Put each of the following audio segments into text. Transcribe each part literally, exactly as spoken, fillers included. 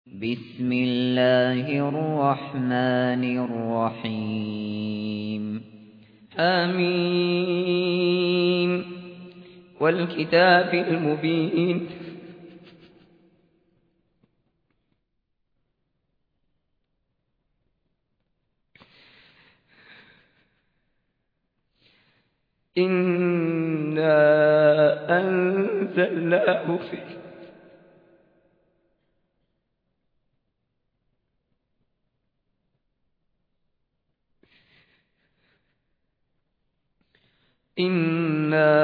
بسم الله الرحمن الرحيم آمين والكتاب المبين إنا أنزلناه في إنا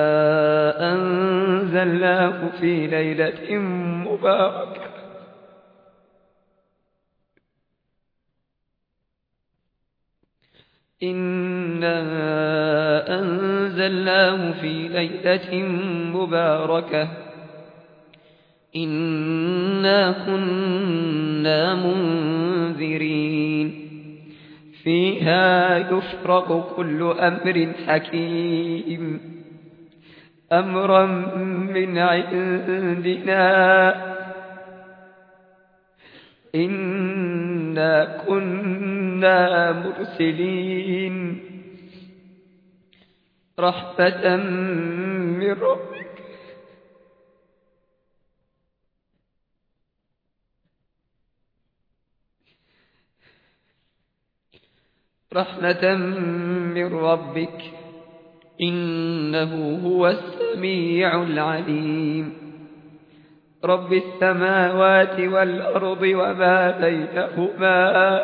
أنزلناه في ليلة مباركة إنا أنزلناه في ليلة مباركة إنا كنا منذرين فيها يفرق كل أمر حكيم أمرا من عندنا إنا كنا مرسلين رحمة من ربك رحمة من ربك إنه هو السميع العليم رب السماوات والأرض وما بينهما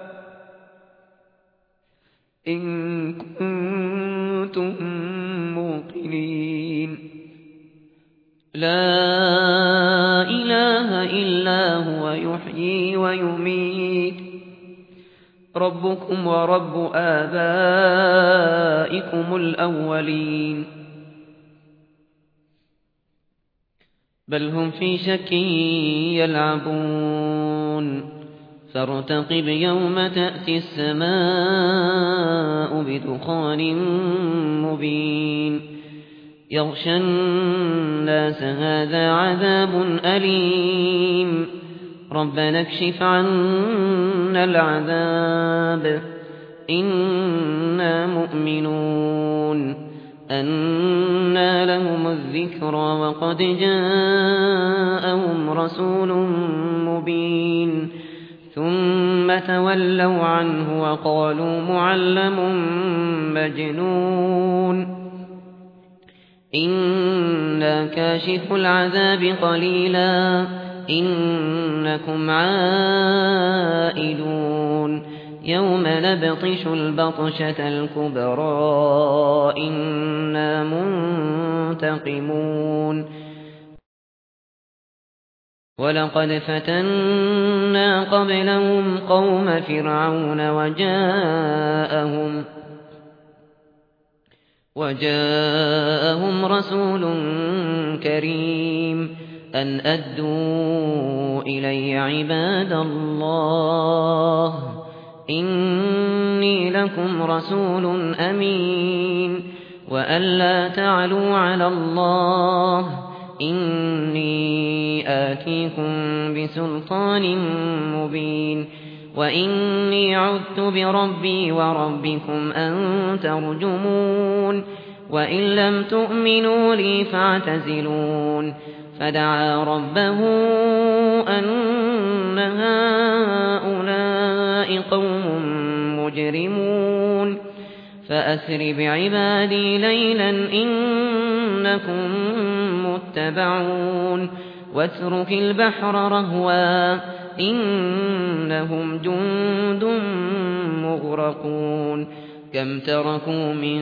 إن كنتم موقنين لا إله إلا هو يحيي ويميت ربكم ورب آبائكم الأولين بل هم في شك يلعبون فارتقب يوم تأتي السماء بدخان مبين يغشى الناس هذا عذاب أليم ربنا اكشف عنا العذاب إنا مؤمنون أنى لهم الذكرى وقد جاءهم رسول مبين ثم تولوا عنه وقالوا معلم مجنون إنا كاشف العذاب قليلا إنكم عائدون يوم نبطش البطشة الكبرى إنا منتقمون ولقد فتنا قبلهم قوم فرعون وجاءهم وجاءهم رسول كريم أن أدوا إلي عباد الله إني لكم رسول أمين وأن لا تعلوا على الله إني آتيكم بسلطان مبين وإني عذت بربي وربكم أن ترجمون وإن لم تؤمنوا لي فاعتزلون فدعا ربه أن هؤلاء قوم مجرمون فأسر بعبادي ليلا إنكم متبعون واترك البحر رهوا إنهم جند مغرقون كم تركوا من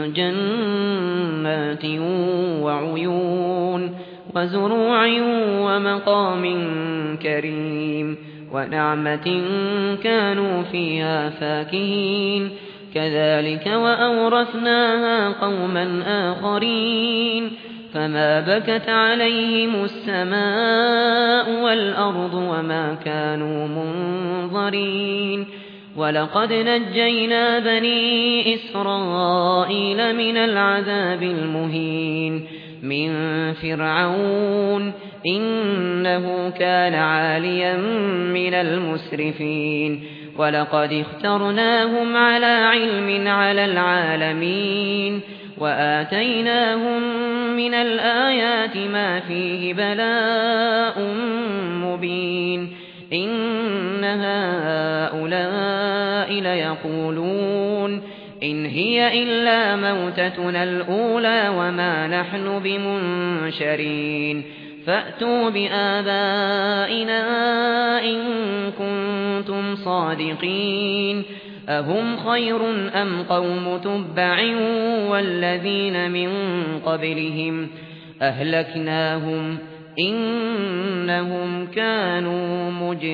جنات وعيون وزروع ومقام كريم ونعمة كانوا فيها فاكهين كذلك وأورثناها قوما آخرين فما بكت عليهم السماء والأرض وما كانوا منظرين ولقد نجينا بني إسرائيل من العذاب المهين من فرعون إنه كان عاليا من المسرفين ولقد اخترناهم على علم على العالمين وآتيناهم من الآيات ما فيه بلاء مبين إن هؤلاء ليقولون إن هي إلا موتتنا الأولى وما نحن بمنشرين فأتوا بآبائنا إن كنتم صادقين أهم خير أم قوم تبع والذين من قبلهم أهلكناهم إنهم كانوا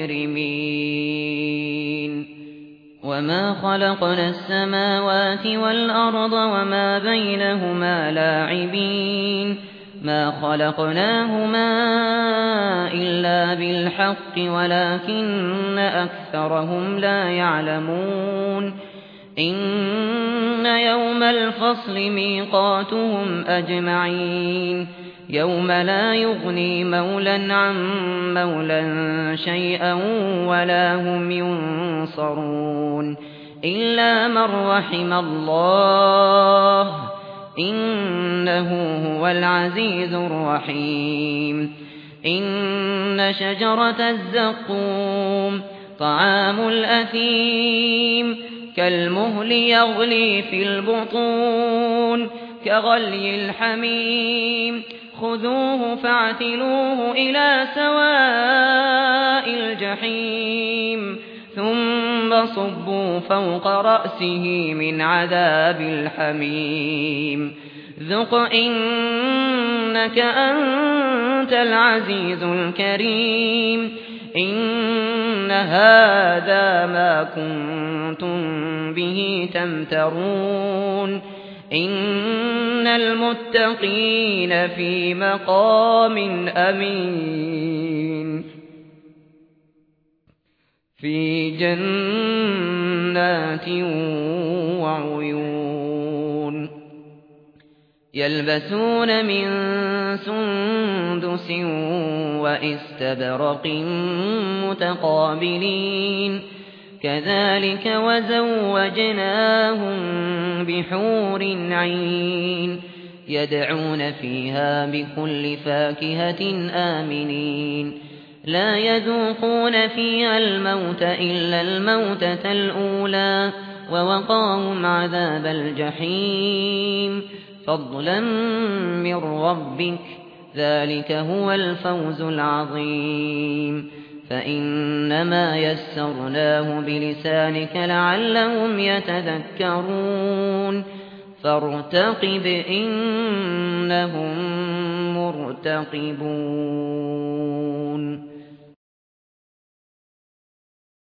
مجرمين وما خلقنا السماوات والأرض وما بينهما لاعبين ما خلقناهما إلا بالحق ولكن أكثرهم لا يعلمون إن يوم الفصل ميقاتهم أجمعين يوم لا يغني مولا عن مولا شيئا ولا هم ينصرون إلا من رحم الله إنه هو العزيز الرحيم إن شجرة الزقوم طعام الأثيم كالمهل يغلي في البطون كغلي الحميم خذوه فاعتلوه إلى سواء الجحيم ثم صبوا فوق رأسه من عذاب الحميم ذق إنك أنت العزيز الكريم إن هذا ما كنتم به تمترون إن المتقين في مقام أمين في جنات وعيون يلبسون من سندس وإستبرق متقابلين كذلك وزوجناهم بحور عين يدعون فيها بكل فاكهة آمنين لا يذوقون فيها الموت إلا الموتة الأولى ووقاهم عذاب الجحيم فضلا من ربك ذلك هو الفوز العظيم فإنما يسرناه بلسانك لعلهم يتذكرون فارتقب إنهم مرتقبون